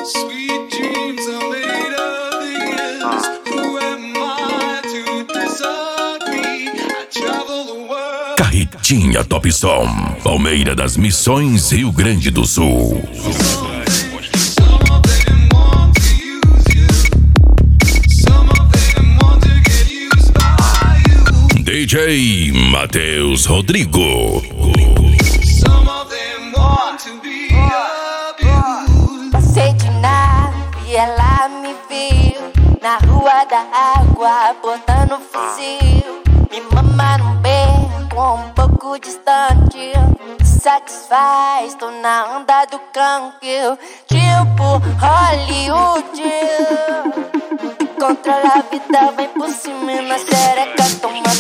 Sweet dreams are made of this. Who am I to disagree? I travel the world. Carretinha Top Som, Palmeira das Missões, Rio Grande do Sul. DJ Matheus Rodrigo. Passei de nave e ela me viu na rua da água, botando fuzil. Me mama num beco um pouco distante, satisfaz, tô na onda do canque, tipo Hollywood. Controla a vida, vem por cima na xereca, toma